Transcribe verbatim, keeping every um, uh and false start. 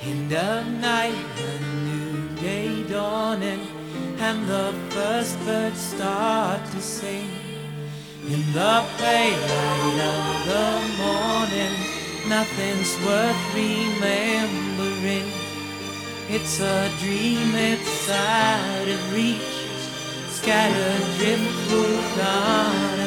End of night, a new day dawning, and the first birds start to sing. In the pale light of the morning, nothing's worth remembering. It's a dream, it's out of reach, scattered driftwood on